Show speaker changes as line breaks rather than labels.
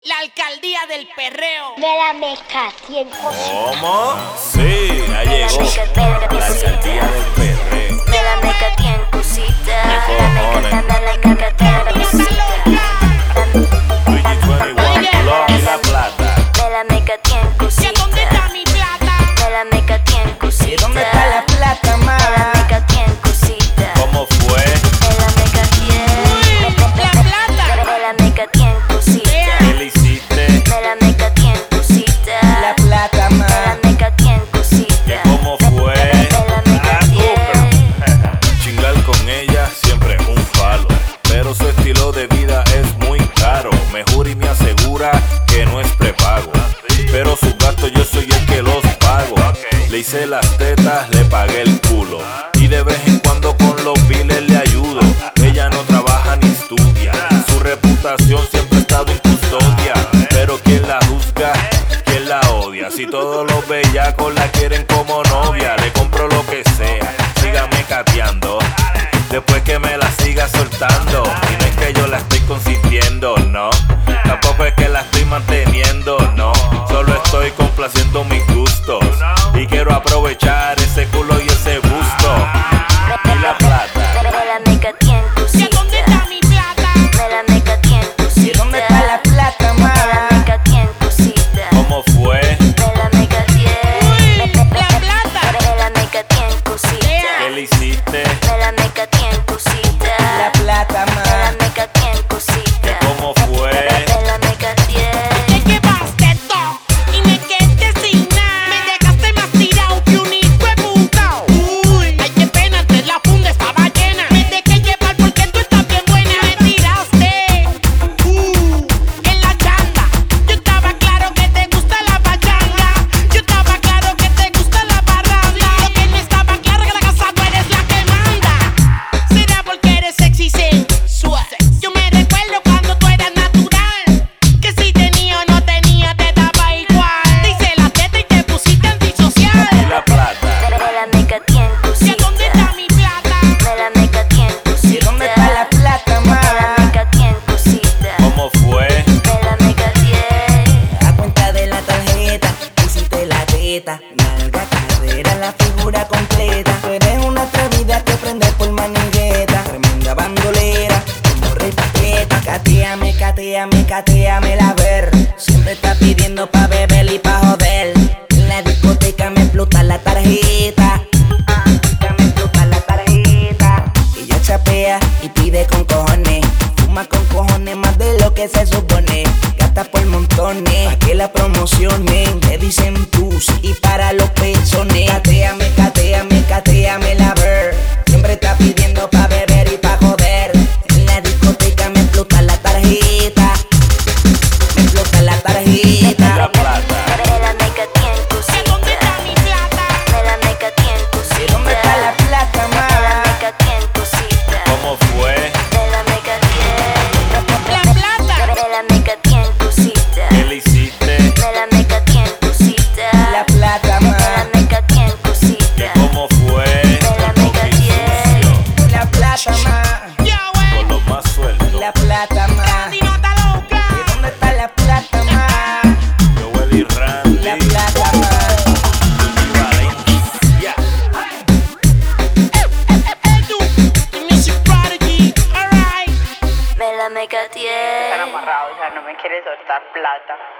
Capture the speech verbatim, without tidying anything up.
La alcaldía del perreo.
Me la meca cien por ciento.
¿Cómo? Sí, ya llegó. La alcaldía del perreo.
Me la meca cien cosita.
¿Qué
Me la meca, me la meca cien cosita.
Luigi veintiuno, Block y La Plata.
Me la meca cien
¿Y
cosita.
a dónde está mi plata?
Me la meca cien cosita.
¿Y dónde está la plata, ma?
Me la meca cien cosita.
¿Cómo fue?
Me la meca cien.
Uy, la plata.
Me la meca cien cosita.
¿Qué le hiciste?
Me la meca cien cosita.
La plata,
Me la
ma.
meca cien
¿Qué
cosita.
cómo fue?
Me la meca
Ah, tú,
cien.
pero chingar con ella siempre es un palo, pero su estilo de vida es muy caro. Me jura y me asegura que no es prepago, pero sus gastos yo soy el que los pago. Le hice las tetas, le pagué el culo, y de vez en cuando con los biles le ayudo. Ella no trabaja ni estudia, su reputación siempre ha estado en custodia. Pero quien la juzga, quien la odia. Si todos los bellacos la quieren como novia, le compro lo que sea, sígame cateando, después que me la siga soltando. Y no es que yo la estoy consintiendo, no, tampoco es que la estoy manteniendo, no. Solo estoy complaciendo mis gustos y quiero aprovechar ese culo y ese busto. Y la plata.
Me la meca cien
¿Y a
cosita.
dónde está mi plata?
Me la meca cien cosita.
¿Y dónde está la plata,
Me la
ma?
meca cien cosita.
¿Cómo fue?
Me la meca cien.
Uy, la plata.
Me la meca cien cosita.
¿Qué le hiciste?
Me la meca cien cosita.
La plata,
Me la
ma.
meca cien cosita.
¿Cómo fue?
Me la meca cien.
Te llevaste todo y me quedé sin nada. Me dejaste más tirado que un hijo de puta. Uy, ay, qué pena, antes la funda estaba llena. Me dejé llevar porque tú estás bien buena. Me tiraste, uh, en la chanda. Yo estaba claro que te gusta la pachanga. Yo estaba claro que te gusta la parranda. Lo que no estaba claro es que la casa tú eres la que manda. Será porque eres sexy sensual. Yo me recuerdo cuando tú eras natural, que si tenía o no tenía te daba igual. Te hice la teta y te pusiste antisocial.
Y la plata.
Me la meca cien
¿Y a
cosita.
dónde está mi plata?
Me la meca cien cosita.
¿Y dónde está la plata,
Me la
ma?
meca cien cosita.
¿Cómo fue?
Me la meca cien.
A cuenta de la tarjeta, hiciste la teta. Nalga, cadera, la figura completa. Tú eres una atrevida que prende por manigueta. Tremenda bandolera, como repeteta. Cateame, cateame, cateame la ver. Siempre está pidiendo pa' beber y pa' joder. En la discoteca me explota la tarjeta. Ah, ya me explota la tarjeta. Ella chapea y pide con cojones. Fuma con cojones más de lo que se supone. Gasta por montones, pa' que la promocionen. Le dicen pussy y para los pezones. Cateame, cateame, cateame la ver. Siempre está pidiendo pa' beber y pa' joder. En la discoteca me explota la tarjeta. Me explota la
Y
tarjeta.
la plata.
Me la meca cien
¿Y a dónde
cosita.
está mi plata?
Me la meca cien cosita.
¿Y dónde está la plata,
Me la
ma?
meca cien cosita.
¿Cómo fue?
Me la meca cien.
La plata.
Me la meca cien cosita.
¿Qué le hiciste?
Me la meca cien cosita.
La plata,
Me la
ma.
meca cien
¿Qué
cosita.
cómo fue?
Me la meca
Poquito
cien.
sucio,
La plata, ma.
Yo, eh,
con lo más suelto.
La plata, ma.
y no está loca.
¿Y dónde está la plata, ma?
Joel y Randy.
La plata, ma.
Luigi Valencia.
Edu, the music prodigy, alright.
Me la meca cien.
Están amarrados, o sea, no me quiere soltar plata.